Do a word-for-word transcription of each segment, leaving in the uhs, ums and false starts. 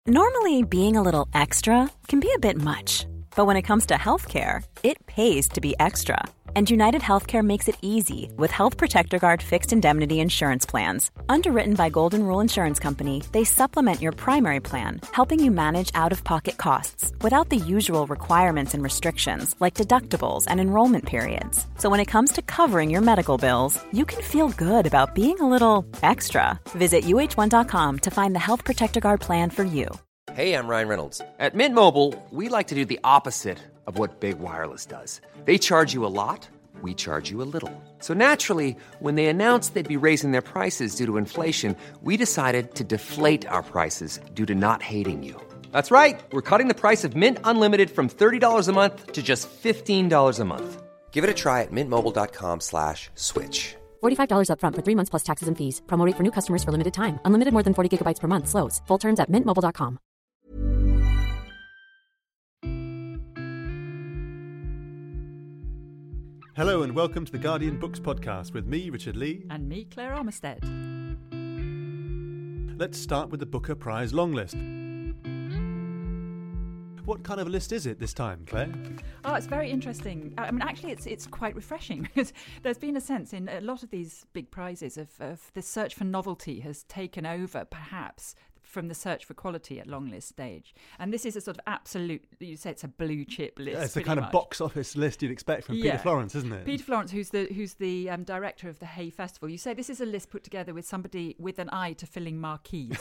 Normally, being a little extra can be a bit much. But when it comes to healthcare, it pays to be extra. And United Healthcare makes it easy with Health Protector Guard fixed indemnity insurance plans. Underwritten by Golden Rule Insurance Company, they supplement your primary plan, helping you manage out-of-pocket costs without the usual requirements and restrictions like deductibles and enrollment periods. So when it comes to covering your medical bills, you can feel good about being a little extra. Visit U H one dot com to find the Health Protector Guard plan for you. Hey, I'm Ryan Reynolds. At Mint Mobile, we like to do the opposite of what Big Wireless does. They charge you a lot, we charge you a little. So naturally, when they announced they'd be raising their prices due to inflation, we decided to deflate our prices due to not hating you. That's right. We're cutting the price of Mint Unlimited from thirty dollars a month to just fifteen dollars a month. Give it a try at mintmobile.com slash switch. forty-five dollars up front for three months plus taxes and fees. Promo rate for new customers for limited time. Unlimited more than forty gigabytes per month. Slows full terms at mint mobile dot com. Hello and welcome to the Guardian Books podcast with me, Richard Lee. And me, Claire Armistead. Let's start with the Booker Prize long list. What kind of a list is it this time, Claire? Oh, it's very interesting. I mean, actually, it's it's quite refreshing because there's been a sense in a lot of these big prizes of, of the search for novelty has taken over, perhaps, from the search for quality at long list stage. And this is a sort of absolute, you say it's a blue chip list. Yeah, it's the kind much. of box office list you'd expect from yeah. Peter Florence, isn't it? Peter Florence, who's the who's the um, director of the Hay Festival. You say this is a list put together with somebody with an eye to filling marquees.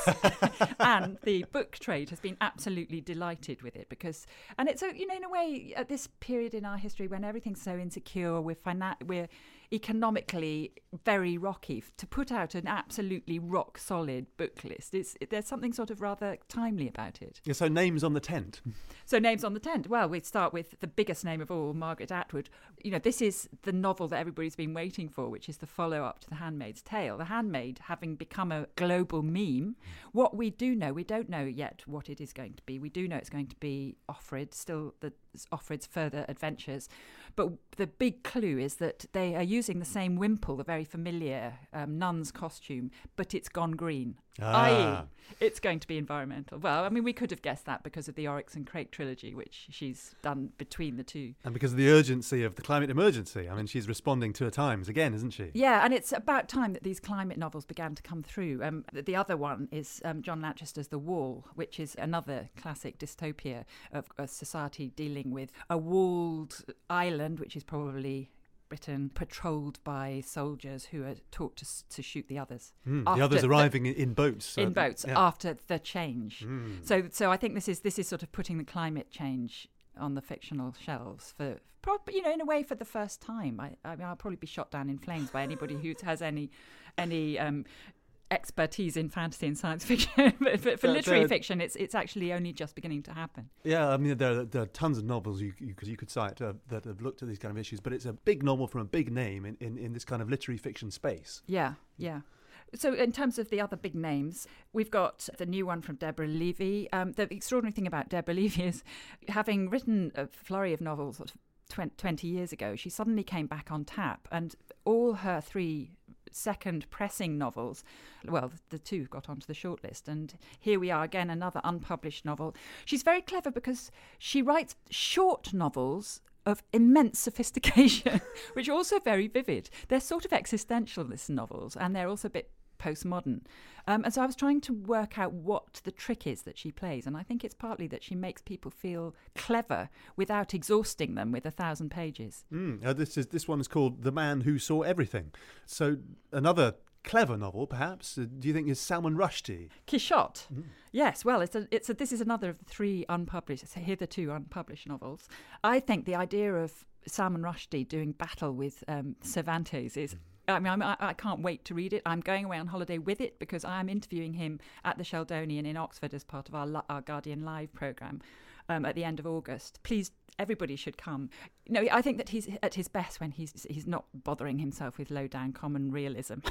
And the book trade has been absolutely delighted with it because, and it's, a, you know, in a way, at this period in our history when everything's so insecure, we're, fina- we're economically very rocky, to put out an absolutely rock solid book list, it's, there's something sort of rather timely about it. Yeah, so names on the tent. So names on the tent. Well, we'd start with the biggest name of all, Margaret Atwood. You know, this is the novel that everybody's been waiting for, which is the follow-up to The Handmaid's Tale. The Handmaid having become a global meme. What we do know, we don't know yet what it is going to be. We do know it's going to be Offred, still the Offred's further adventures. But the big clue is that they are using the same wimple, the very familiar um, nun's costume, but it's gone green. Ah. that is, it's going to be environmental. Well, I mean, we could have guessed that because of the Oryx and Crake trilogy, which she's done between the two. And because of the urgency of the climate emergency. I mean, she's responding to her times again, isn't she? Yeah, and it's about time that these climate novels began to come through. Um, the other one is um, John Lanchester's The Wall, which is another classic dystopia of a society dealing with a walled island, which is probably Britain, patrolled by soldiers who are taught to to shoot the others. Mm, the others arriving the, in boats. In uh, boats yeah. after the change. Mm. So, so I think this is this is sort of putting the climate change on the fictional shelves for, probably, you know, in a way for the first time. I, I mean, I'll probably be shot down in flames by anybody who has any any. Um, expertise in fantasy and science fiction, but for, for There- literary there- fiction, it's it's actually only just beginning to happen. Yeah, I mean, there are, there are tons of novels you, you, could, you could cite uh, that have looked at these kind of issues, but it's a big novel from a big name in, in, in this kind of literary fiction space. Yeah, yeah. So in terms of the other big names, we've got the new one from Deborah Levy. Um, the extraordinary thing about Deborah Levy is, having written a flurry of novels sort of twenty years ago, she suddenly came back on tap, and all her three second pressing novels, well, the two got onto the shortlist, and here we are again, another unpublished novel. She's very clever because she writes short novels of immense sophistication, which are also very vivid. They're sort of existentialist novels, and they're also a bit postmodern. Um, and so I was trying to work out what the trick is that she plays, and I think it's partly that she makes people feel clever without exhausting them with a thousand pages. Mm, uh, this is this one is called The Man Who Saw Everything. So another clever novel, perhaps, uh, do you think, is Salman Rushdie? Quixote. Mm. Yes, well, it's a, it's a, this is another of the three unpublished, hitherto unpublished novels. I think the idea of Salman Rushdie doing battle with um, Cervantes is... I mean, I'm, I, I can't wait to read it. I'm going away on holiday with it because I am interviewing him at the Sheldonian in Oxford as part of our, our Guardian Live programme um, at the end of August. Please, everybody should come. No, I think that he's at his best when he's he's not bothering himself with low-down common realism.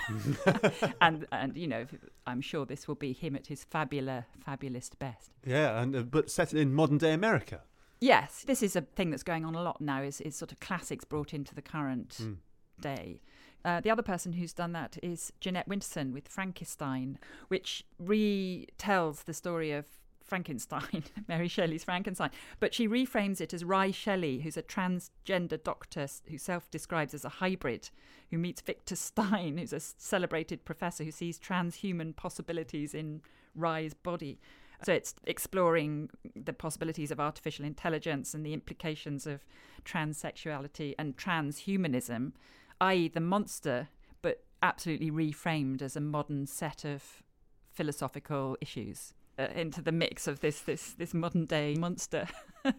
and, and, you know, I'm sure this will be him at his fabula, fabulous best. Yeah, and uh, but set in modern-day America. Yes, this is a thing that's going on a lot now, is, is sort of classics brought into the current mm. day. Uh, the other person who's done that is Jeanette Winterson with Frankenstein, which retells the story of Frankenstein, Mary Shelley's Frankenstein. But she reframes it as Ry Shelley, who's a transgender doctor who self-describes as a hybrid, who meets Victor Stein, who's a celebrated professor who sees transhuman possibilities in Ry's body. So it's exploring the possibilities of artificial intelligence and the implications of transsexuality and transhumanism, that is the monster, but absolutely reframed as a modern set of philosophical issues uh, into the mix of this this this modern day monster.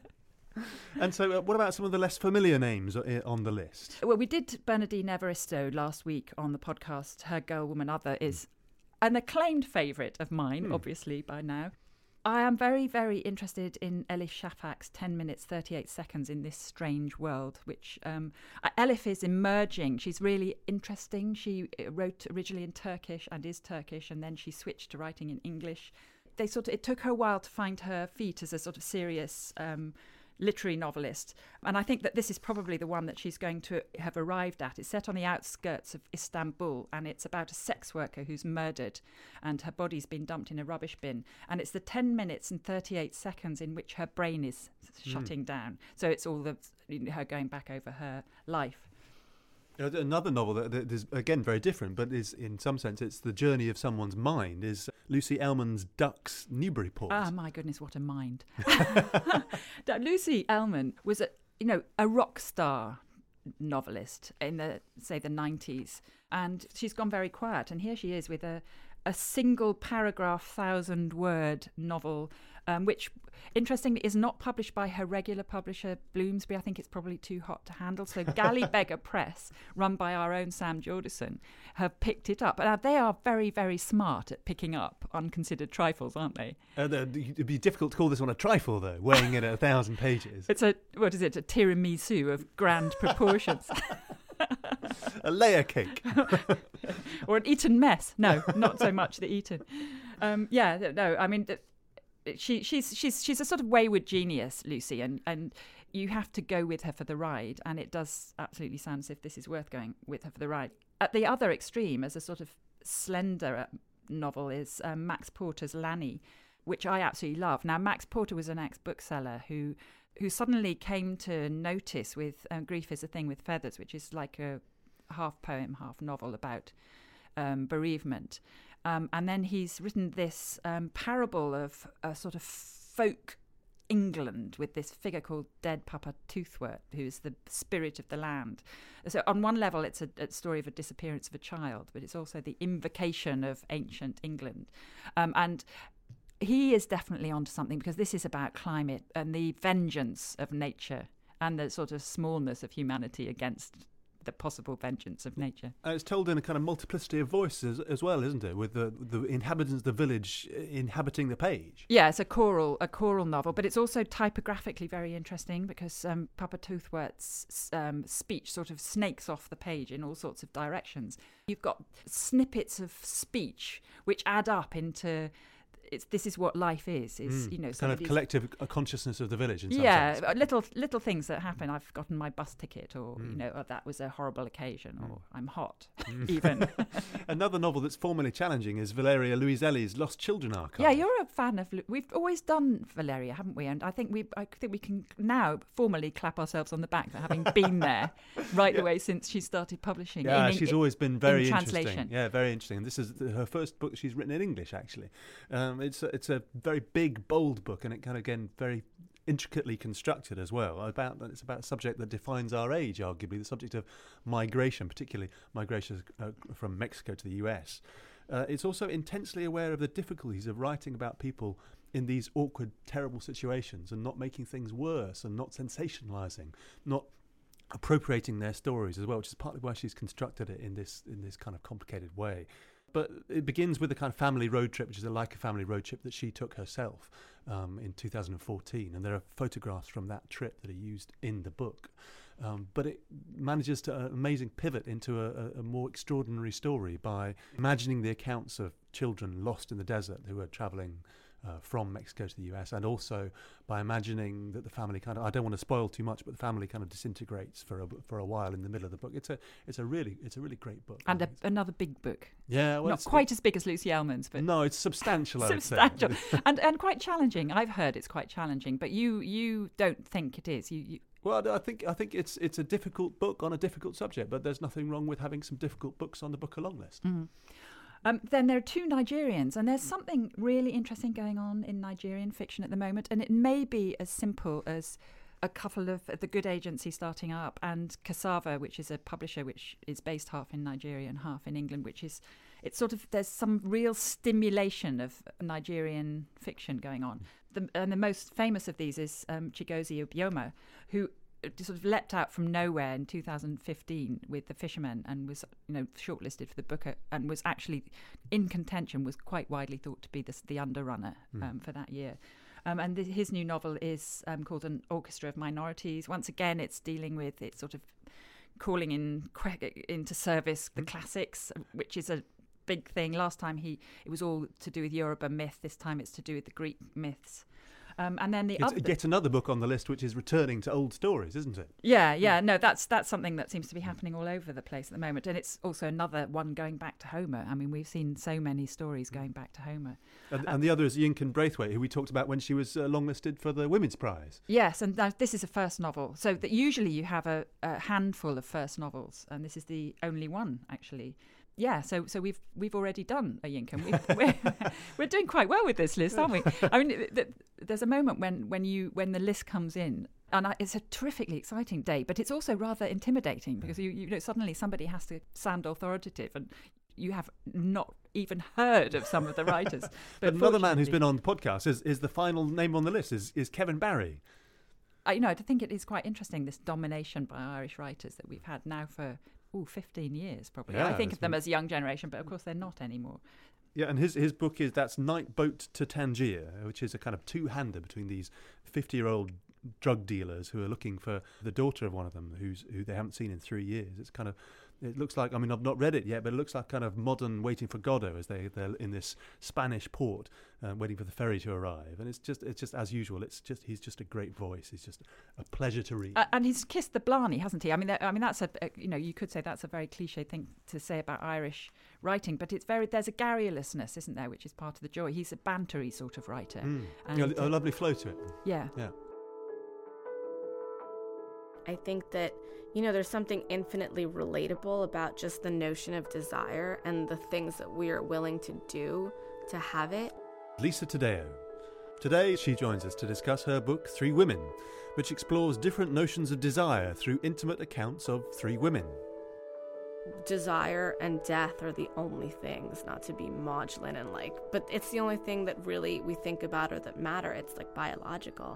And so uh, what about some of the less familiar names uh, on the list? Well, we did Bernardine Evaristo last week on the podcast. Her Girl, Woman, Other is an acclaimed favourite of mine, mm. obviously, by now. I am very, very interested in Elif Shafak's ten minutes, thirty-eight seconds in this strange world, which um, Elif is emerging. She's really interesting. She wrote originally in Turkish and is Turkish, and then she switched to writing in English. They sort of, it took her a while to find her feet as a sort of serious um, literary novelist. And I think that this is probably the one that she's going to have arrived at. It's set on the outskirts of Istanbul, and it's about a sex worker who's murdered and her body's been dumped in a rubbish bin. And it's the ten minutes and thirty-eight seconds in which her brain is mm. shutting down. So it's all the her going back over her life. Another novel that, that is, again, very different, but is, in some sense, it's the journey of someone's mind, is Lucy Ellmann's Ducks, Newburyport. Ah, my goodness, what a mind. Lucy Ellmann was, a, you know, a rock star novelist in the, say, the nineties, and she's gone very quiet. And here she is with a, a single paragraph, thousand word novel, um, which, interestingly, is not published by her regular publisher, Bloomsbury. I think it's probably too hot to handle. So Galley Beggar Press, run by our own Sam Jordison, have picked it up. And they are very, very smart at picking up unconsidered trifles, aren't they? Uh, it'd be difficult to call this one a trifle, though, weighing in at a thousand pages. It's a, what is it, a tiramisu of grand proportions. A layer cake. Or an Eton mess. No, not so much the Eton. Um, yeah, no, I mean, she, she's she's she's a sort of wayward genius, Lucy, and, and you have to go with her for the ride, and it does absolutely sound as if this is worth going with her for the ride. At the other extreme, as a sort of slender novel, is um, Max Porter's Lanny, which I absolutely love. Now, Max Porter was an ex-bookseller who who suddenly came to notice with um, Grief is a Thing with Feathers, which is like a half poem, half novel about um, bereavement. Um, and then he's written this um, parable of a sort of folk England with this figure called Dead Papa Toothwort, who's the spirit of the land. So on one level, it's a, a story of a disappearance of a child, but it's also the invocation of ancient England. Um, and he is definitely onto something, because this is about climate and the vengeance of nature and the sort of smallness of humanity against the possible vengeance of nature. And it's told in a kind of multiplicity of voices as well, isn't it? With the the inhabitants of the village inhabiting the page. Yeah, it's a choral a choral novel, but it's also typographically very interesting, because um, Papa Toothwort's um, speech sort of snakes off the page in all sorts of directions. You've got snippets of speech which add up into... It's, this is what life is. Is mm, you know, kind of collective consciousness of the village. In some yeah, sense. little little things that happen. I've forgotten my bus ticket, or mm. you know, or that was a horrible occasion, mm. or I'm hot. Mm. Even another novel that's formally challenging is Valeria Luiselli's Lost Children Archive. Yeah, you're a fan of. We've always done Valeria, haven't we? And I think we, I think we can now formally clap ourselves on the back for having been there right yeah. away since she started publishing. Yeah, in, she's in, always been very in interesting. Translation. Yeah, very interesting. This is the, her first book she's written in English, actually. Um, it's a, it's a very big, bold book, and it kind of, again, very intricately constructed as well. About it's about a subject that defines our age, arguably the subject of migration, particularly migration uh, from Mexico to the U S. Uh, it's also intensely aware of the difficulties of writing about people in these awkward, terrible situations, and not making things worse, and not sensationalizing, not appropriating their stories as well, which is partly why she's constructed it in this in this kind of complicated way. But it begins with a kind of family road trip, which is a, like a family road trip that she took herself um, in two thousand fourteen. And there are photographs from that trip that are used in the book. Um, but it manages to an uh, amazing pivot into a, a more extraordinary story by imagining the accounts of children lost in the desert who are travelling uh, from Mexico to the U S, and also by imagining that the family kind of, I don't want to spoil too much, but the family kind of disintegrates for a, for a while in the middle of the book. It's a it's a really it's a really great book. And a, another big book. Yeah, well, not quite as big as Lucy Ellmann's, but no, it's substantial. substantial, and and quite challenging. I've heard it's quite challenging, but you you don't think it is. You, you Well, I think I think it's it's a difficult book on a difficult subject, but there's nothing wrong with having some difficult books on the book along list. Mm. Um, then there are two Nigerians, and there's something really interesting going on in Nigerian fiction at the moment, and it may be as simple as a couple of the Good Agency starting up and Cassava, which is a publisher which is based half in Nigeria and half in England, which is, it's sort of, there's some real stimulation of Nigerian fiction going on. The, and the most famous of these is um, Chigozie Obioma, who sort of leapt out from nowhere in two thousand fifteen with The Fisherman and was, you know, shortlisted for the Booker and was actually in contention, was quite widely thought to be the, the underrunner um, mm. for that year. Um, and th- his new novel is um, called An Orchestra of Minorities. Once again, it's dealing with, it's sort of calling in into service the mm. classics, which is a big thing. Last time he it was all to do with Yoruba myth. This time it's to do with the Greek myths. Um, and then the it's other, yet another book on the list which is returning to old stories, isn't it? Yeah, yeah. No, that's that's something that seems to be happening all over the place at the moment. And it's also another one going back to Homer. I mean, we've seen so many stories going back to Homer. And, um, and the other is Yinken Braithwaite, who we talked about when she was uh, longlisted for the Women's Prize. Yes, and now this is a first novel. So that usually you have a, a handful of first novels, and this is the only one, actually. Yeah, so so we've we've already done a Yinken. We've, we're we're doing quite well with this list, aren't we? I mean, th- th- there's a moment when, when you when the list comes in, and I, it's a terrifically exciting day, but it's also rather intimidating because you you know suddenly somebody has to sound authoritative, and you have not even heard of some of the writers. But another man who's been on the podcast is is the final name on the list is is Kevin Barry. I, you know, I think it is quite interesting, this domination by Irish writers that we've had now for. Ooh, fifteen years probably. Yeah, I think of them been... as young generation, but of course they're not anymore. Yeah, and his his book is that's Night Boat to Tangier, which is a kind of two-hander between these fifty-year-old drug dealers who are looking for the daughter of one of them, who's who they haven't seen in three years. It's kind of, it looks like, I mean, I've not read it yet, but it looks like kind of modern Waiting for Godot as they they're in this Spanish port, uh, waiting for the ferry to arrive. And it's just it's just as usual. It's just he's just a great voice. He's just a pleasure to read. Uh, and he's kissed the Blarney, hasn't he? I mean, that, I mean that's a, a you know you could say that's a very cliche thing to say about Irish writing, but it's very there's a garrulousness, isn't there, which is part of the joy. He's a bantery sort of writer. Mm. And, yeah, a, a lovely flow to it. Yeah. Yeah. I think that, you know, there's something infinitely relatable about just the notion of desire and the things that we are willing to do to have it. Lisa Taddeo. Today she joins us to discuss her book Three Women, which explores different notions of desire through intimate accounts of three women. Desire and death are the only things, not to be maudlin and like, but it's the only thing that really we think about or that matter. It's like biological.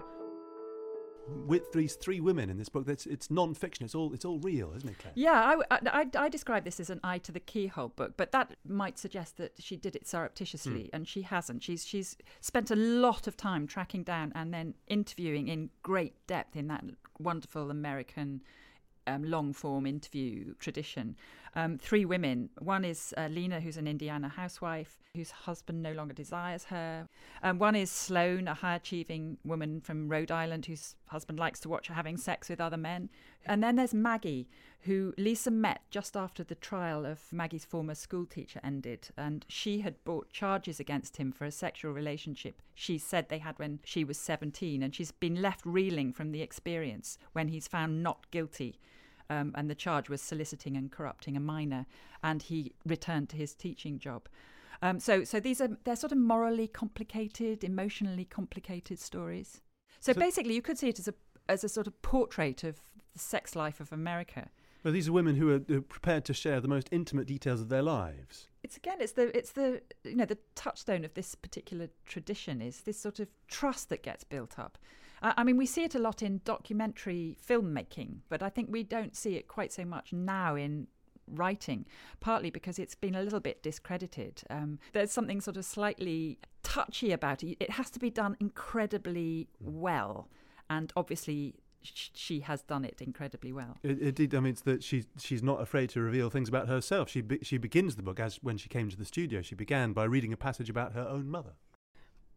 With these three women in this book, it's, it's non-fiction. It's all it's all real, isn't it, Claire? Yeah, I, I, I describe this as an eye to the keyhole book, but that might suggest that she did it surreptitiously, mm. and she hasn't. She's she's spent a lot of time tracking down and then interviewing in great depth in that wonderful American um, long-form interview tradition. Um, three women. One is uh, Lena, who's an Indiana housewife, whose husband no longer desires her. Um, one is Sloane, a high-achieving woman from Rhode Island whose husband likes to watch her having sex with other men. And then there's Maggie, who Lisa met just after the trial of Maggie's former schoolteacher ended. And she had brought charges against him for a sexual relationship she said they had when she was seventeen. And she's been left reeling from the experience when he's found not guilty. Um, and the charge was soliciting and corrupting a minor, and he returned to his teaching job. Um, so, so these are they're sort of morally complicated, emotionally complicated stories. So, so basically, you could see it as a as a sort of portrait of the sex life of America. Well, these are women who are prepared to share the most intimate details of their lives. It's again, it's the it's the you know the touchstone of this particular tradition is this sort of trust that gets built up. I mean, we see it a lot in documentary filmmaking, but I think we don't see it quite so much now in writing, partly because it's been a little bit discredited. Um, there's something sort of slightly touchy about it. It has to be done incredibly well, and obviously sh- she has done it incredibly well. It, indeed, I mean, it's that she's she's not afraid to reveal things about herself. She be, she begins the book as when she came to the studio. She began by reading a passage about her own mother.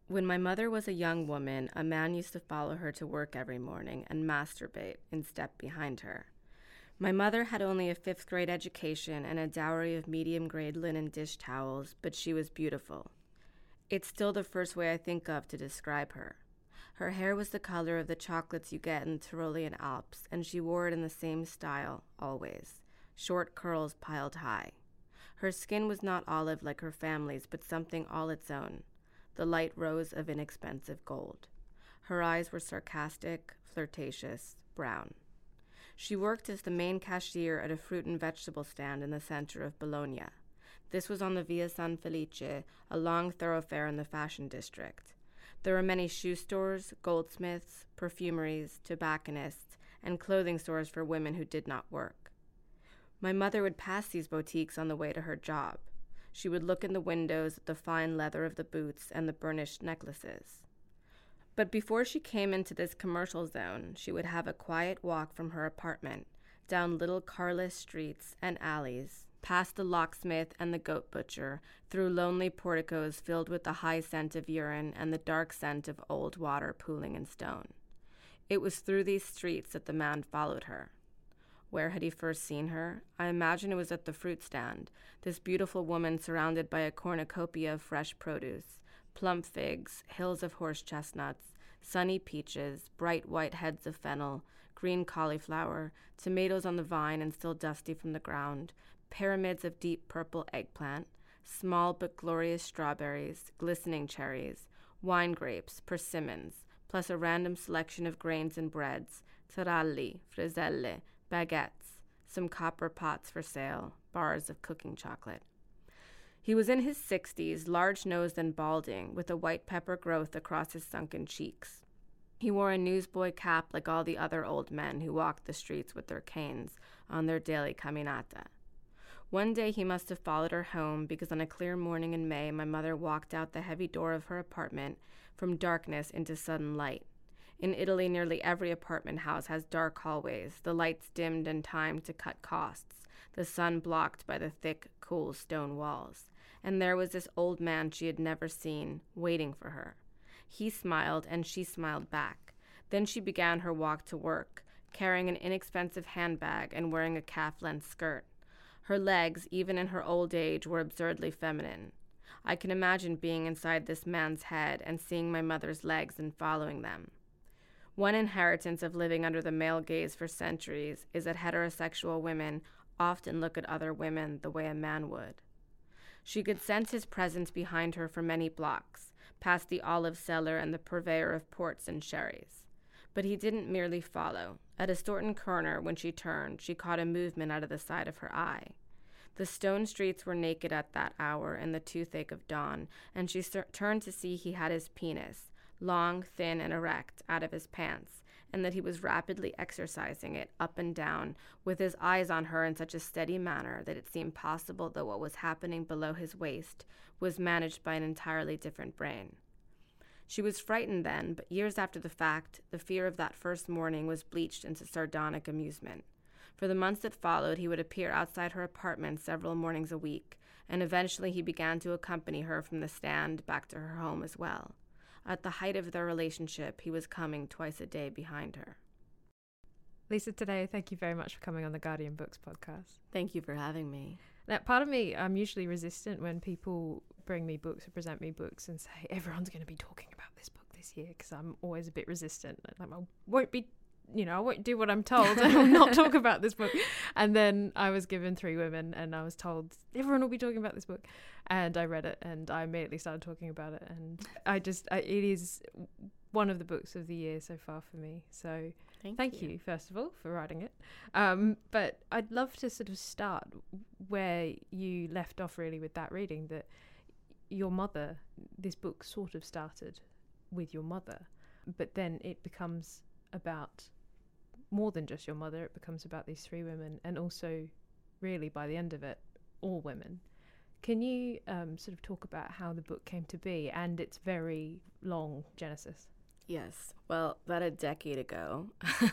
When my mother was a young woman, a man used to follow her to work every morning and masturbate in step behind her. My mother had only a fifth grade education and a dowry of medium grade linen dish towels, but she was beautiful. It's still the first way I think of to describe her. Her hair was the color of the chocolates you get in the Tyrolean Alps, and she wore it in the same style, always. Short curls piled high. Her skin was not olive like her family's, but something all its own, the light rose of inexpensive gold. Her eyes were sarcastic, flirtatious, brown. She worked as the main cashier at a fruit and vegetable stand in the center of Bologna. This was on the Via San Felice, a long thoroughfare in the fashion district. There were many shoe stores, goldsmiths, perfumeries, tobacconists, and clothing stores for women who did not work. My mother would pass these boutiques on the way to her job. She would look in the windows at the fine leather of the boots and the burnished necklaces. But before she came into this commercial zone, she would have a quiet walk from her apartment, down little carless streets and alleys, past the locksmith and the goat butcher, through lonely porticos filled with the high scent of urine and the dark scent of old water pooling in stone. It was through these streets that the man followed her. Where had he first seen her? I imagine it was at the fruit stand, this beautiful woman surrounded by a cornucopia of fresh produce, plump figs, hills of horse chestnuts, sunny peaches, bright white heads of fennel, green cauliflower, tomatoes on the vine and still dusty from the ground, pyramids of deep purple eggplant, small but glorious strawberries, glistening cherries, wine grapes, persimmons, plus a random selection of grains and breads, taralli, frizzelle, baguettes, some copper pots for sale, bars of cooking chocolate. He was in his sixties, large-nosed and balding, with a white pepper growth across his sunken cheeks. He wore a newsboy cap like all the other old men who walked the streets with their canes on their daily caminata. One day he must have followed her home because on a clear morning in May, my mother walked out the heavy door of her apartment from darkness into sudden light. In Italy, nearly every apartment house has dark hallways, the lights dimmed and timed to cut costs, the sun blocked by the thick, cool stone walls. And there was this old man she had never seen, waiting for her. He smiled, and she smiled back. Then she began her walk to work, carrying an inexpensive handbag and wearing a calf-length skirt. Her legs, even in her old age, were absurdly feminine. I can imagine being inside this man's head and seeing my mother's legs and following them. One inheritance of living under the male gaze for centuries is that heterosexual women often look at other women the way a man would. She could sense his presence behind her for many blocks, past the olive cellar and the purveyor of ports and sherries. But he didn't merely follow. At a certain corner, when she turned, she caught a movement out of the side of her eye. The stone streets were naked at that hour in the toothache of dawn, and she sur- turned to see he had his penis, long, thin, and erect, out of his pants, and that he was rapidly exercising it up and down, with his eyes on her in such a steady manner that it seemed possible that what was happening below his waist was managed by an entirely different brain. She was frightened then, but years after the fact, the fear of that first morning was bleached into sardonic amusement. For the months that followed, he would appear outside her apartment several mornings a week, and eventually he began to accompany her from the stand back to her home as well. At the height of their relationship, he was coming twice a day behind her. Lisa, today, thank you very much for coming on the Guardian Books podcast. Thank you for having me. Now, part of me, I'm usually resistant when people bring me books or present me books and say, everyone's going to be talking about this book this year, because I'm always a bit resistant. Like, I won't be, you know, I won't do what I'm told and will not talk about this book. And then I was given Three Women and I was told, everyone will be talking about this book. And I read it and I immediately started talking about it. And I just, I, it is one of the books of the year so far for me. So Thank, thank you. you, first of all, for writing it. Um, but I'd love to sort of start where you left off, really, with that reading, that your mother, this book sort of started with your mother, but then it becomes about more than just your mother. It becomes about these three women, and also, really, by the end of it, all women. Can you um, sort of talk about how the book came to be and its very long genesis? Yes. Well, about a decade ago,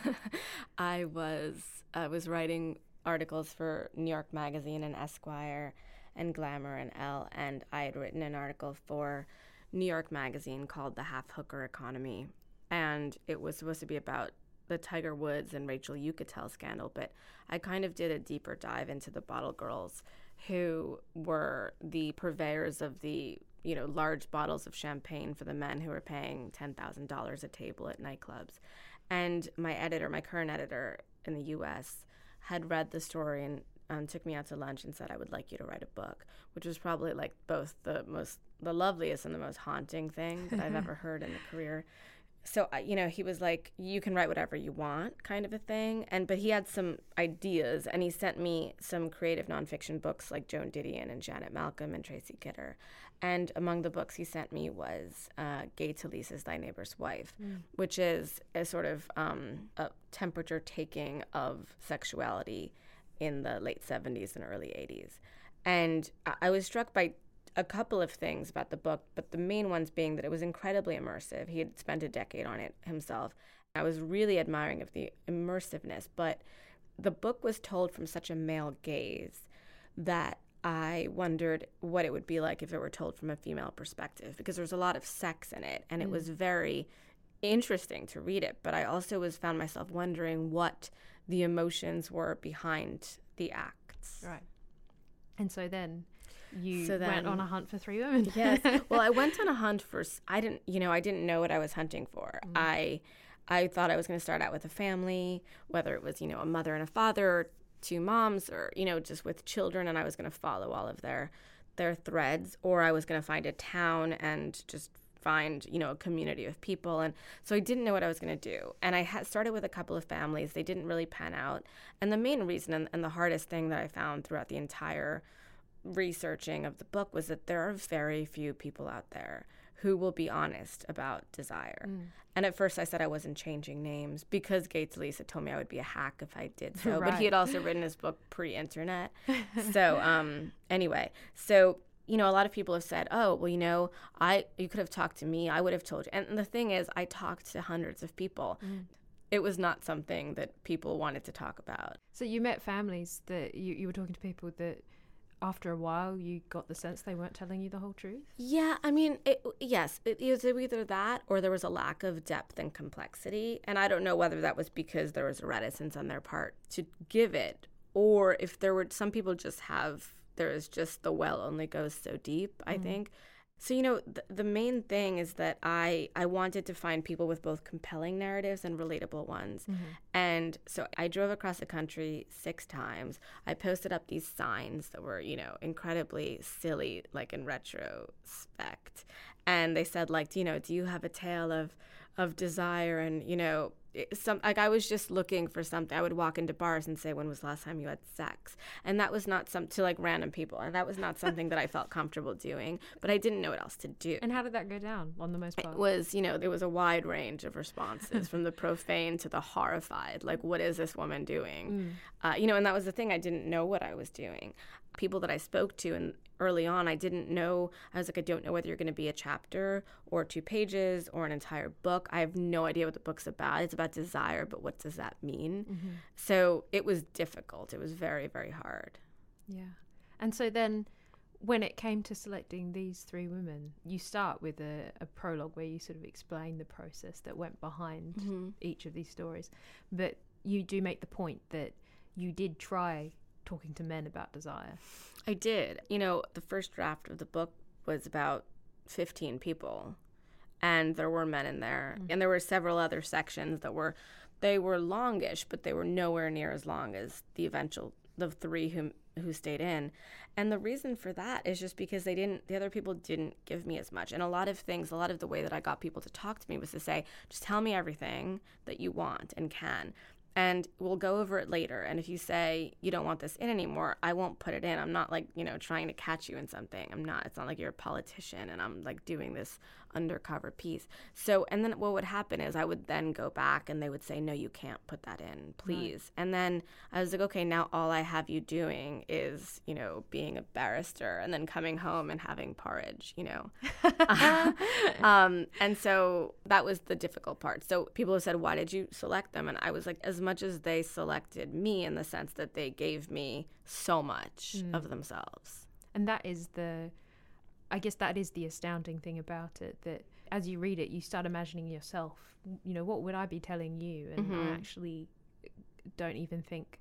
I was I was writing articles for New York Magazine and Esquire and Glamour and Elle, and I had written an article for New York magazine called The Half Hooker Economy. And it was supposed to be about the Tiger Woods and Rachel Yucatel scandal. But I kind of did a deeper dive into the bottle girls who were the purveyors of the, you know, large bottles of champagne for the men who were paying ten thousand dollars a table at nightclubs. And my editor, my current editor in the U S, had read the story and um, took me out to lunch and said, I would like you to write a book, which was probably like both the most, the loveliest and the most haunting thing that I've ever heard in a career. So, you know, he was like, you can write whatever you want kind of a thing. And but he had some ideas, and he sent me some creative nonfiction books like Joan Didion and Janet Malcolm and Tracy Kidder. And among the books he sent me was uh, Gay Talese is Thy Neighbor's Wife, mm. which is a sort of um, a temperature taking of sexuality in the late seventies and early eighties. And I, I was struck by a couple of things about the book, but the main ones being that it was incredibly immersive. He had spent a decade on it himself. I was really admiring of the immersiveness, but the book was told from such a male gaze that I wondered what it would be like if it were told from a female perspective, because there was a lot of sex in it, and mm. it was very interesting to read it. But I also was found myself wondering what the emotions were behind the acts. Right. And so then you so then, went on a hunt for three women. Yes. Well, I went on a hunt for, I didn't, you know, I didn't know what I was hunting for. Mm. I I thought I was going to start out with a family, whether it was, you know, a mother and a father, or two moms, or, you know, just with children, and I was going to follow all of their their threads, or I was going to find a town and just find, you know, a community of people. And so I didn't know what I was going to do. And I had started with a couple of families. They didn't really pan out. And the main reason and, and the hardest thing that I found throughout the entire researching of the book was that there are very few people out there who will be honest about desire. Mm. And at first I said I wasn't changing names because Gay Talese had told me I would be a hack if I did so. Right. But he had also written his book pre-internet. so um, anyway, so, you know, a lot of people have said, oh, well, you know, I you could have talked to me. I would have told you. And the thing is, I talked to hundreds of people. Mm. It was not something that people wanted to talk about. So you met families that you, you were talking to people that after a while you got the sense they weren't telling you the whole truth? Yeah, I mean, it, yes, it, it was either that or there was a lack of depth and complexity. And I don't know whether that was because there was a reticence on their part to give it, or if there were, some people just have, there is just, the well only goes so deep, I mm. think. So, you know, th- the main thing is that I, I wanted to find people with both compelling narratives and relatable ones. Mm-hmm. And so I drove across the country six times. I posted up these signs that were, you know, incredibly silly, like in retrospect. And they said, like, you know, do you have a tale of, of desire? And, you know, some, like I was just looking for something. I would walk into bars and say, when was the last time you had sex? And that was not some to like random people. And that was not something that I felt comfortable doing, but I didn't know what else to do. And how did that go down on the most part? It was, you know, there was a wide range of responses from the profane to the horrified. Like, what is this woman doing? Mm. Uh, you know, and that was the thing. I didn't know what I was doing. People that I spoke to and early on, I didn't know. I was like, I don't know whether you're going to be a chapter or two pages or an entire book. I have no idea what the book's about. It's about desire, but what does that mean? Mm-hmm. So it was difficult. It was very, very hard. Yeah. And so then when it came to selecting these three women, you start with a, a prologue where you sort of explain the process that went behind mm-hmm. each of these stories. But you do make the point that you did try talking to men about desire. I did. You know, the first draft of the book was about fifteen people, and there were men in there. Mm-hmm. And there were several other sections that were, they were longish, but they were nowhere near as long as the eventual, the three who who stayed in. And the reason for that is just because they didn't, the other people didn't give me as much. And a lot of things, a lot of the way that I got people to talk to me was to say, just tell me everything that you want and can. And we'll go over it later. And if you say you don't want this in anymore, I won't put it in. I'm not like, you know, trying to catch you in something. I'm not. It's not like you're a politician and I'm like doing this undercover piece. So, and then what would happen is I would then go back and they would say, no, you can't put that in, please. Right. And then I was like, okay, now all I have you doing is, you know, being a barrister and then coming home and having porridge, you know. um, and so that was the difficult part. So people have said, why did you select them? And I was like, as much as they selected me in the sense that they gave me so much mm. of themselves. And that is the I guess that is the astounding thing about it, that as you read it, you start imagining yourself, you know, what would I be telling you? And Mm-hmm. I actually don't even think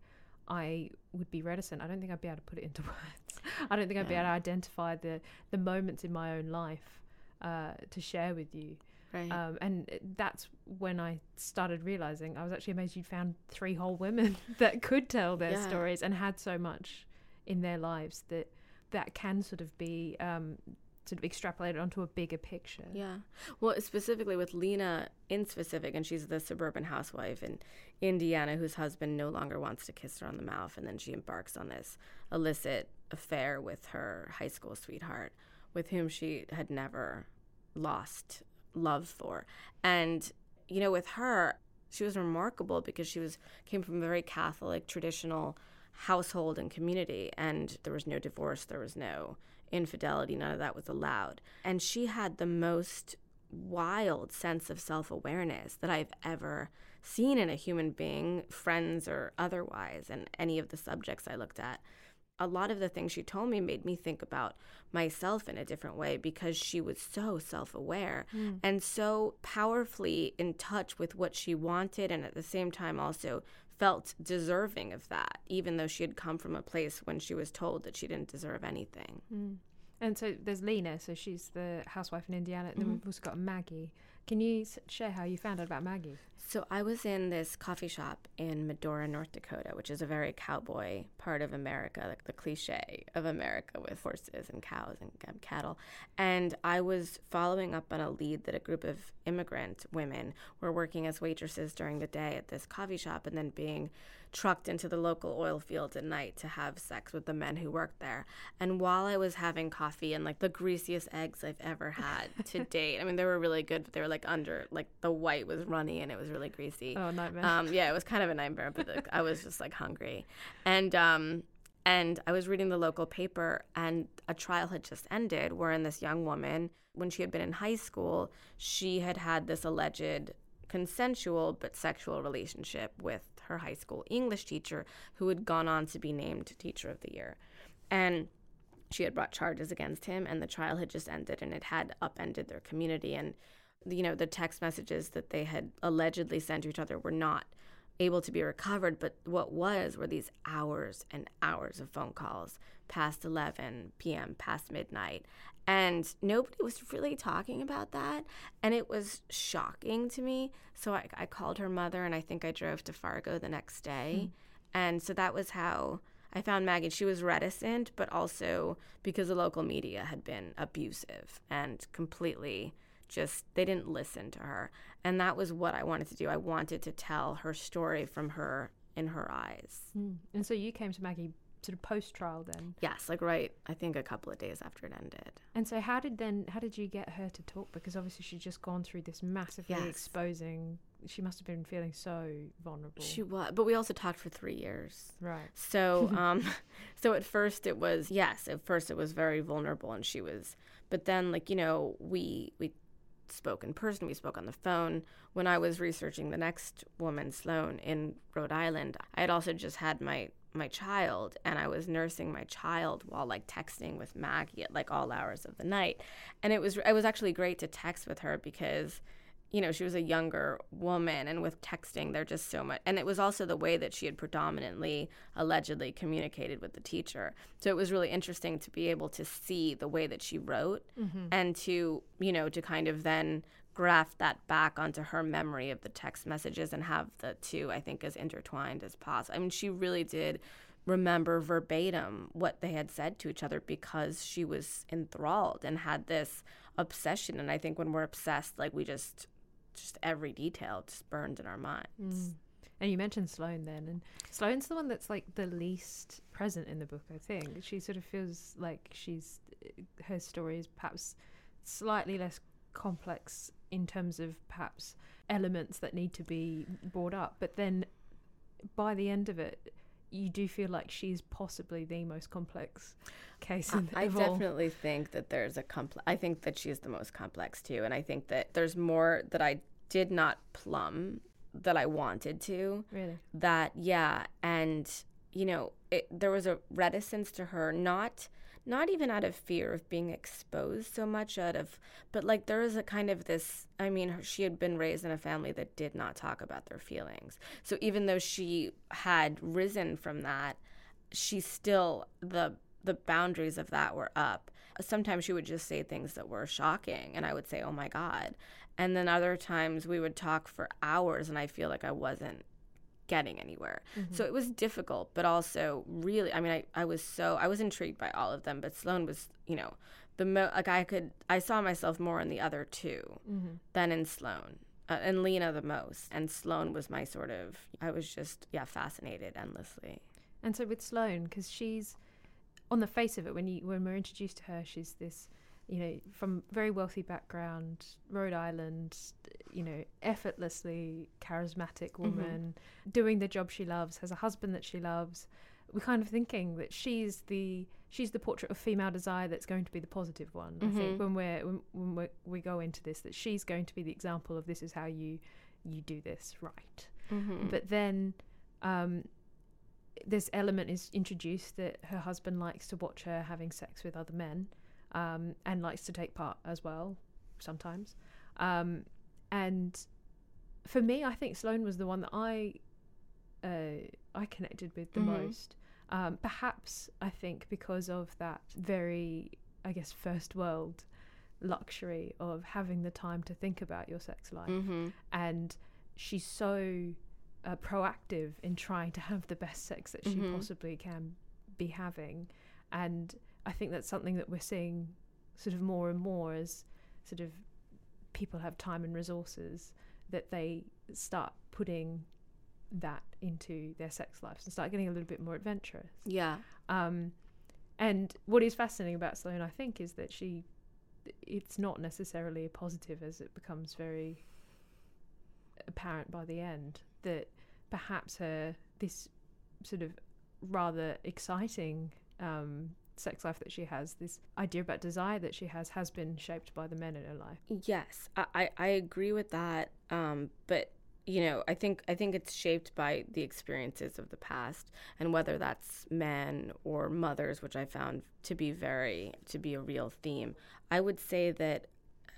I would be reticent. I don't think I'd be able to put it into words. I don't think I'd be Yeah. able to identify the, the moments in my own life uh, to share with you. Right. Um, and that's when I started realizing I was actually amazed you'd found three whole women that could tell their Yeah. stories and had so much in their lives that that can sort of be um, sort of extrapolated onto a bigger picture. Yeah. Well, specifically with Lena in specific, and she's the suburban housewife in Indiana whose husband no longer wants to kiss her on the mouth, and then she embarks on this illicit affair with her high school sweetheart, with whom she had never lost love for. And, you know, with her, she was remarkable because she was came from a very Catholic, traditional household and community, and there was no divorce, there was no infidelity, none of that was allowed. And she had the most wild sense of self-awareness that I've ever seen in a human being, friends or otherwise, and any of the subjects I looked at. A lot of the things she told me made me think about myself in a different way because she was so self-aware mm. and so powerfully in touch with what she wanted, and at the same time also felt deserving of that, even though she had come from a place when she was told that she didn't deserve anything. Mm. And so there's Lena, so she's the housewife in Indiana, and then Mm-hmm. we've also got Maggie. Can you s- share how you found out about Maggie? So I was in this coffee shop in Medora, North Dakota, which is a very cowboy part of America, like the cliche of America with horses and cows and um, cattle. And I was following up on a lead that a group of immigrant women were working as waitresses during the day at this coffee shop and then being trucked into the local oil fields at night to have sex with the men who worked there. And while I was having coffee and like the greasiest eggs I've ever had to date, I mean, they were really good, but they were like under, like the white was runny and it was really greasy. Oh, nightmare. Um, yeah, it was kind of a nightmare, but like, I was just like hungry. And, um, and I was reading the local paper, and a trial had just ended wherein this young woman, when she had been in high school, she had had this alleged consensual but sexual relationship with her high school English teacher, who had gone on to be named Teacher of the Year. And she had brought charges against him, and the trial had just ended, and it had upended their community. And, you know, the text messages that they had allegedly sent to each other were not able to be recovered, but what was were these hours and hours of phone calls past eleven p.m., past midnight. And nobody was really talking about that. And it was shocking to me. So I, I called her mother, and I think I drove to Fargo the next day. Mm. And so that was how I found Maggie. She was reticent, but also because the local media had been abusive and completely just, they didn't listen to her. And that was what I wanted to do. I wanted to tell her story from her, in her eyes. Mm. And so you came to Maggie sort of post-trial then? Yes, like right, I think a couple of days after it ended. And so how did then, how did you get her to talk? Because obviously she'd just gone through this massively yes. exposing, she must have been feeling so vulnerable. She was, but we also talked for three years. Right. So, um, so at first it was, yes, at first it was very vulnerable, and she was, but then like, you know, we, we spoke in person, we spoke on the phone. When I was researching the next woman, Sloan, in Rhode Island, I had also just had my my child, and I was nursing my child while like texting with Maggie at like all hours of the night. And it was it was actually great to text with her because, you know, she was a younger woman, and with texting there's just so much. And it was also the way that she had predominantly allegedly communicated with the teacher. So it was really interesting to be able to see the way that she wrote mm-hmm. and to, you know, to kind of then graft that back onto her memory of the text messages and have the two, I think, as intertwined as possible. I mean, she really did remember verbatim what they had said to each other because she was enthralled and had this obsession. And I think when we're obsessed, like we just, just every detail just burned in our minds. Mm. And you mentioned Sloan then, and Sloan's the one that's like the least present in the book, I think. She sort of feels like she's, her story is perhaps slightly less complex in terms of perhaps elements that need to be brought up, but then by the end of it you do feel like she's possibly the most complex case in I, I of all. definitely think that there's a complex, I think that she's the most complex too, and I think that there's more that I did not plumb that I wanted to. Really? That, yeah, and you know, it, there was a reticence to her, not not even out of fear of being exposed so much out of, but like there is a kind of this, I mean, her- she had been raised in a family that did not talk about their feelings. So even though she had risen from that, she still, the the boundaries of that were up. Sometimes she would just say things that were shocking, and I would say, oh my God. And then other times we would talk for hours, and I feel like I wasn't getting anywhere. Mm-hmm. So it was difficult, but also really, I mean, I, I was so, I was intrigued by all of them, but Sloane was, you know, the mo, like I could, I saw myself more in the other two mm-hmm. than in Sloane. Uh, and Lena the most. And Sloane was my sort of, I was just, yeah, fascinated endlessly. And so with Sloane, because she's, on the face of it, when you when we're introduced to her, she's this, you know, from very wealthy background, Rhode Island, you know, effortlessly charismatic woman, mm-hmm. doing the job she loves, has a husband that she loves. We're kind of thinking that she's the she's the portrait of female desire that's going to be the positive one. Mm-hmm. I think when we're when, when we're, we go into this, that she's going to be the example of this is how you you do this right. Mm-hmm. But then um, this element is introduced that her husband likes to watch her having sex with other men. Um, and likes to take part as well, sometimes. Um, and for me, I think Sloane was the one that I uh, I connected with the mm-hmm. most. Um, perhaps, I think, because of that very, I guess, first world luxury of having the time to think about your sex life. Mm-hmm. And she's so uh, proactive in trying to have the best sex that she mm-hmm. possibly can be having. And I think that's something that we're seeing sort of more and more as sort of people have time and resources, that they start putting that into their sex lives and start getting a little bit more adventurous. Yeah. Um, and what is fascinating about Sloane, I think, is that she, it's not necessarily a positive, as it becomes very apparent by the end, that perhaps her, this sort of rather exciting um sex life that she has, this idea about desire that she has, has been shaped by the men in her life. Yes, I, I, I agree with that. Um, but you know, I think I think it's shaped by the experiences of the past, and whether that's men or mothers, which I found to be very to be a real theme. I would say that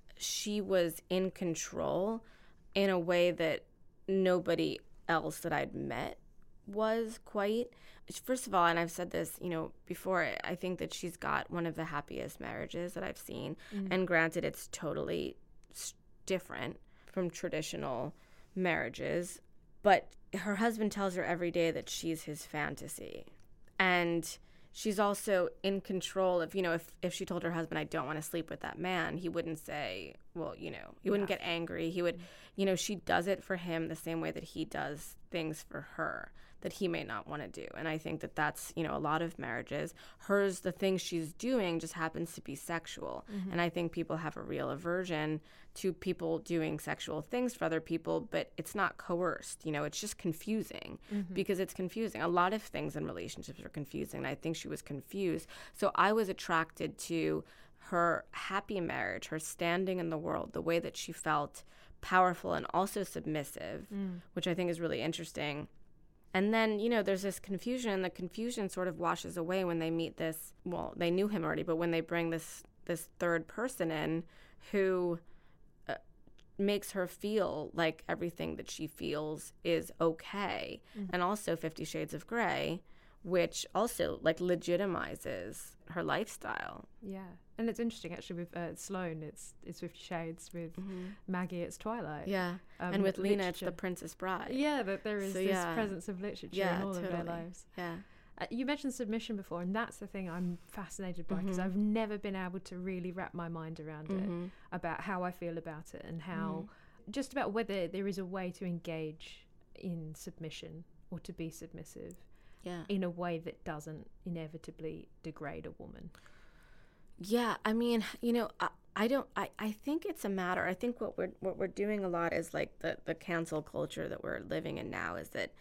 she was in control in a way that nobody else that I'd met was quite. First of all, and I've said this, you know, before, I think that she's got one of the happiest marriages that I've seen. Mm-hmm. And granted, it's totally different from traditional marriages, but her husband tells her every day that she's his fantasy. And she's also in control of, you know, if, if she told her husband, I don't want to sleep with that man, he wouldn't say, well, you know, he wouldn't yeah. get angry. He would, you know, she does it for him the same way that he does things for her that he may not want to do. And I think that that's, you know, a lot of marriages. Hers, the thing she's doing just happens to be sexual. Mm-hmm. And I think people have a real aversion to people doing sexual things for other people, but it's not coerced. You know, it's just confusing mm-hmm. because it's confusing. A lot of things in relationships are confusing. And I think she was confused. So I was attracted to her happy marriage, her standing in the world, the way that she felt powerful and also submissive, mm. which I think is really interesting. And then, you know, there's this confusion, and the confusion sort of washes away when they meet this, well, they knew him already, but when they bring this this third person in who uh, makes her feel like everything that she feels is okay. Mm-hmm. And also Fifty Shades of Grey, which also, like, legitimizes her lifestyle. Yeah. And it's interesting, actually, with uh, Sloane, it's it's Fifty Shades. With mm-hmm. Maggie, it's Twilight. Yeah. Um, and with Lena, it's The Princess Bride. Yeah, that there is so, this yeah. presence of literature yeah, in all totally. of their lives. Yeah. Uh, you mentioned submission before, and that's the thing I'm fascinated by, because mm-hmm. I've never been able to really wrap my mind around mm-hmm. it, about how I feel about it, and how, mm. just about whether there is a way to engage in submission or to be submissive yeah. in a way that doesn't inevitably degrade a woman. Yeah, I mean, you know, I, I don't, I, I think it's a matter, I think what we're what we're doing a lot is like the, the cancel culture that we're living in now is that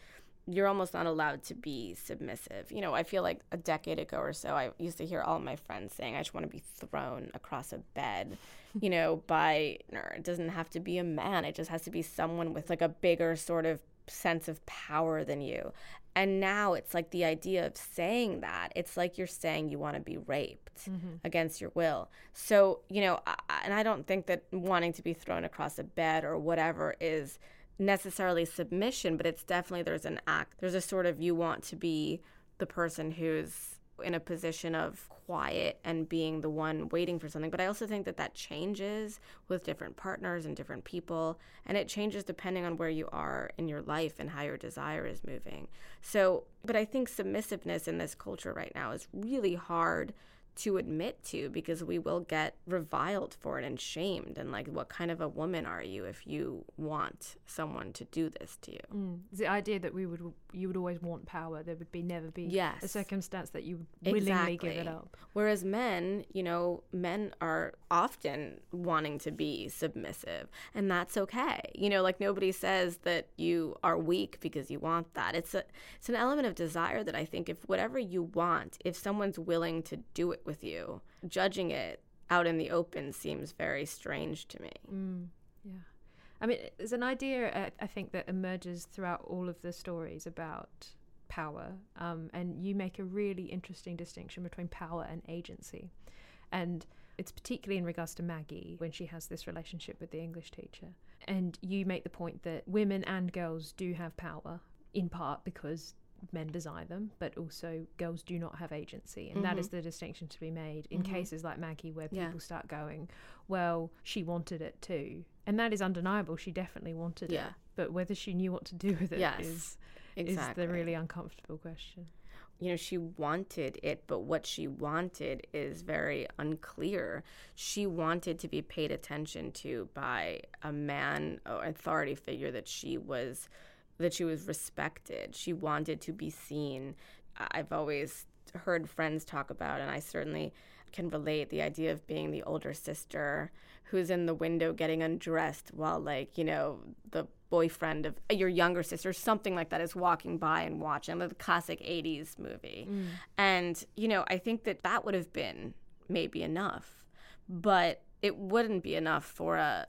you're almost not allowed to be submissive. You know, I feel like a decade ago or so, I used to hear all my friends saying, I just want to be thrown across a bed, you know, by, or it doesn't have to be a man. It just has to be someone with like a bigger sort of sense of power than you. And now it's like the idea of saying that, it's like you're saying you want to be raped mm-hmm. against your will. So, you know, I, and I don't think that wanting to be thrown across a bed or whatever is necessarily submission, but it's definitely, there's an act, there's a sort of, you want to be the person who's in a position of quiet and being the one waiting for something. But I also think that that changes with different partners and different people, and it changes depending on where you are in your life and how your desire is moving. So, but I think submissiveness in this culture right now is really hard to admit to, because we will get reviled for it and shamed, and like, what kind of a woman are you if you want someone to do this to you? Mm. The idea that we would you would always want power, there would be never be yes. a circumstance that you would willingly exactly. give it up. Whereas men, you know, men are often wanting to be submissive, and that's okay. You know, like, nobody says that you are weak because you want that. It's a it's an element of desire that I think, if whatever you want, if someone's willing to do it with you, judging it out in the open seems very strange to me. Mm, yeah. I mean, there's an idea, uh, I think, that emerges throughout all of the stories about power, um, and you make a really interesting distinction between power and agency. And it's particularly in regards to Maggie, when she has this relationship with the English teacher. And you make the point that women and girls do have power, in part because men desire them, but also girls do not have agency, and mm-hmm. that is the distinction to be made in mm-hmm. cases like Maggie, where people yeah. start going, well, she wanted it too, and that is undeniable. She definitely wanted yeah. it, but whether she knew what to do with it yes, is exactly. is the really uncomfortable question. You know, she wanted it, but what she wanted is very unclear. She wanted to be paid attention to by a man or authority figure that she was that she was respected. She wanted to be seen. I've always heard friends talk about, and I certainly can relate, the idea of being the older sister who's in the window getting undressed while, like, you know, the boyfriend of your younger sister, something like that, is walking by and watching the classic eighties movie. Mm. And, you know, I think that that would have been maybe enough, but it wouldn't be enough for a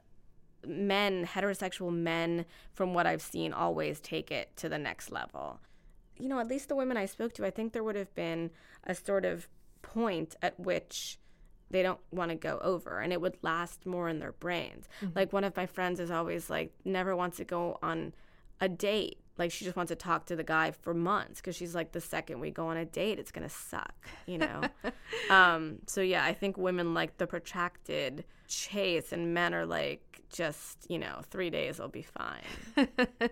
men, heterosexual men, from what I've seen, always take it to the next level. You know, at least the women I spoke to, I think there would have been a sort of point at which they don't want to go over, and it would last more in their brains. Mm-hmm. Like, one of my friends is always like, never wants to go on a date. Like, she just wants to talk to the guy for months, because she's like, the second we go on a date, it's going to suck, you know? um, so, yeah, I think women like the protracted chase, and men are like, just, you know, three days will be fine.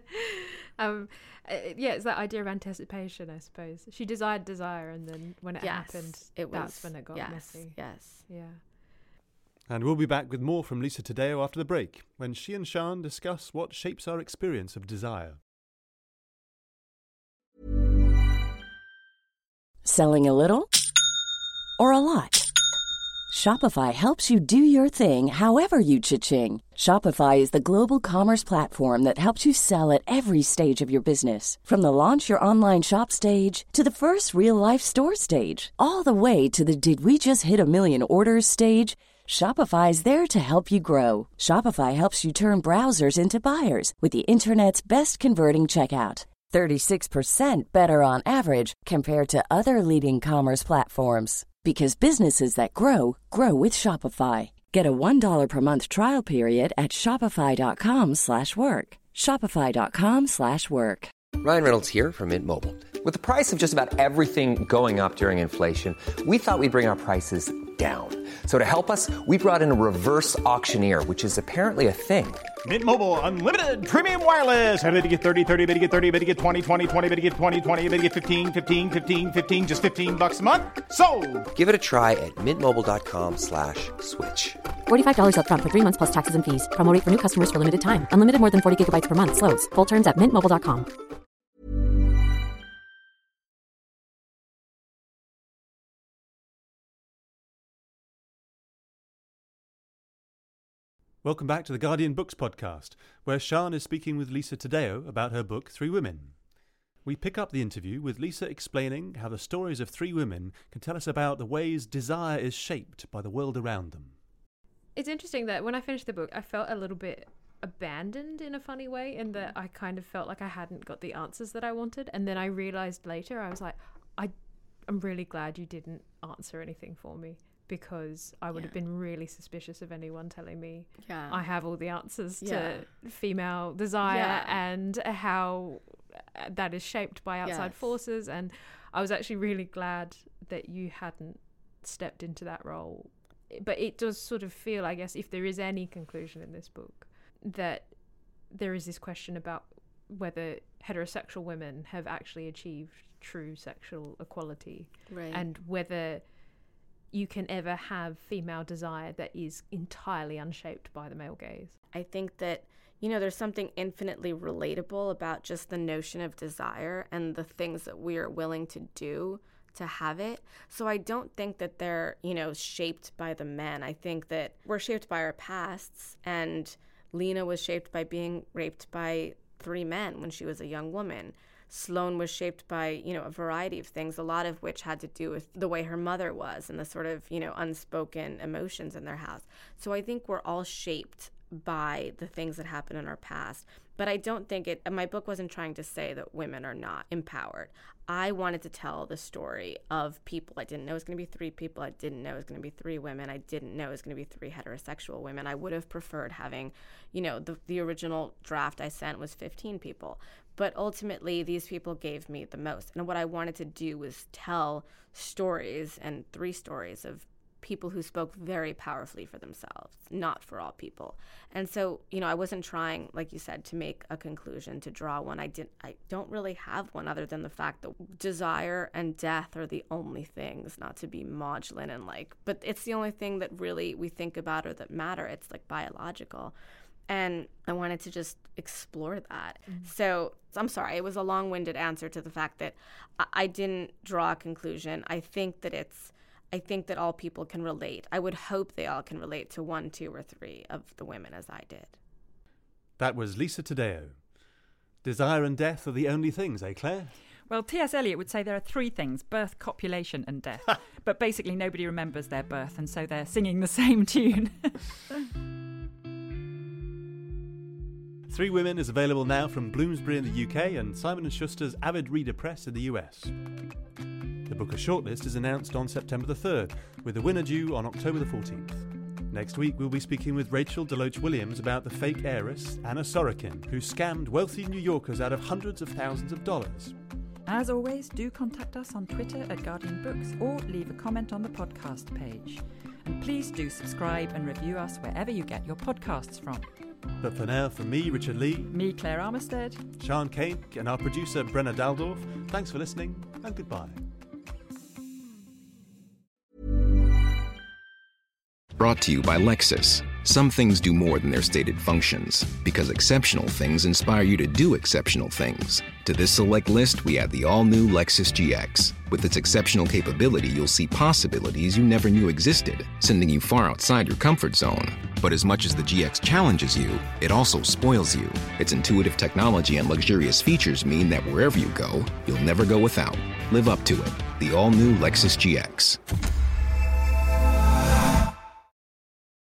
um, yeah, it's that idea of anticipation, I suppose. She desired desire, and then when it yes, happened, it was, that's when it got yes, messy. Yes, yeah. And we'll be back with more from Lisa Taddeo after the break, when she and Sian discuss what shapes our experience of desire. Selling a little or a lot? Shopify helps you do your thing however you cha-ching. Shopify is the global commerce platform that helps you sell at every stage of your business. From the launch your online shop stage to the first real-life store stage, all the way to the did we just hit a million orders stage. Shopify is there to help you grow. Shopify helps you turn browsers into buyers with the internet's best converting checkout. thirty-six percent better on average compared to other leading commerce platforms. Because businesses that grow, grow with Shopify. Get a one dollar per month trial period at shopify.com slash work. Shopify.com slash work. Ryan Reynolds here from Mint Mobile. With the price of just about everything going up during inflation, we thought we'd bring our prices down. So to help us, we brought in a reverse auctioneer, which is apparently a thing. Mint Mobile Unlimited Premium Wireless. How to get thirty, thirty, how to get thirty, how to get twenty, twenty, twenty, how to get twenty, twenty, how to get fifteen, fifteen, fifteen, fifteen, just fifteen bucks a month? Sold! Give it a try at mintmobile.com slash switch. forty-five dollars up front for three months plus taxes and fees. Promo rate for new customers for limited time. Unlimited more than forty gigabytes per month. Slows full terms at mint mobile dot com. Welcome back to the Guardian Books podcast, where Sian is speaking with Lisa Taddeo about her book, Three Women. We pick up the interview with Lisa explaining how the stories of three women can tell us about the ways desire is shaped by the world around them. It's interesting that when I finished the book, I felt a little bit abandoned in a funny way, in that I kind of felt like I hadn't got the answers that I wanted. And then I realized later, I was like, I, I'm really glad you didn't answer anything for me, because I would Yeah. have been really suspicious of anyone telling me Yeah. I have all the answers Yeah. to female desire Yeah. and how that is shaped by outside Yes. forces. And I was actually really glad that you hadn't stepped into that role. But it does sort of feel, I guess, if there is any conclusion in this book, that there is this question about whether heterosexual women have actually achieved true sexual equality, Right. and whether you can ever have female desire that is entirely unshaped by the male gaze. I think that, you know, there's something infinitely relatable about just the notion of desire and the things that we are willing to do to have it. So I don't think that they're, you know, shaped by the men. I think that we're shaped by our pasts, and Lena was shaped by being raped by three men when she was a young woman. Sloane was shaped by, you know, a variety of things, a lot of which had to do with the way her mother was and the sort of, you know, unspoken emotions in their house. So I think we're all shaped by the things that happen in our past. But I don't think it, my book wasn't trying to say that women are not empowered. I wanted to tell the story of people. I didn't know it was going to be three people. I didn't know it was going to be three women. I didn't know it was going to be three heterosexual women. I would have preferred having, you know, the, the original draft I sent was fifteen people. But ultimately, these people gave me the most. And what I wanted to do was tell stories, and three stories of people who spoke very powerfully for themselves, not for all people. And so, you know, I wasn't trying, like you said, to make a conclusion, to draw one. I didn't, I don't really have one, other than the fact that desire and death are the only things, not to be maudlin and like, but it's the only thing that really we think about or that matter. It's like biological. And I wanted to just explore that. Mm-hmm. So I'm sorry, it was a long-winded answer to the fact that I, I didn't draw a conclusion. I think that it's, I think that all people can relate. I would hope they all can relate to one, two, or three of the women as I did. That was Lisa Taddeo. Desire and death are the only things, eh, Claire? Well, T S Eliot would say there are three things: birth, copulation, and death. But basically nobody remembers their birth, and so they're singing the same tune. Three Women is available now from Bloomsbury in the U K and Simon and Schuster's Avid Reader Press in the U S. The Booker shortlist is announced on September the third, with the winner due on October the fourteenth. Next week we'll be speaking with Rachel Deloach-Williams about the fake heiress Anna Sorokin, who scammed wealthy New Yorkers out of hundreds of thousands of dollars. As always, do contact us on Twitter at Guardian Books or leave a comment on the podcast page. And please do subscribe and review us wherever you get your podcasts from. But for now, from me, Richard Lee, Me, Claire Armistead, Sian Cake, and our producer, Brenna Daldorf, thanks for listening and goodbye. Brought to you by Lexus. Some things do more than their stated functions, because exceptional things inspire you to do exceptional things. To this select list, we add the all-new Lexus G X. With its exceptional capability, you'll see possibilities you never knew existed, sending you far outside your comfort zone. But as much as the G X challenges you, it also spoils you. Its intuitive technology and luxurious features mean that wherever you go, you'll never go without. Live up to it. The all-new Lexus G X.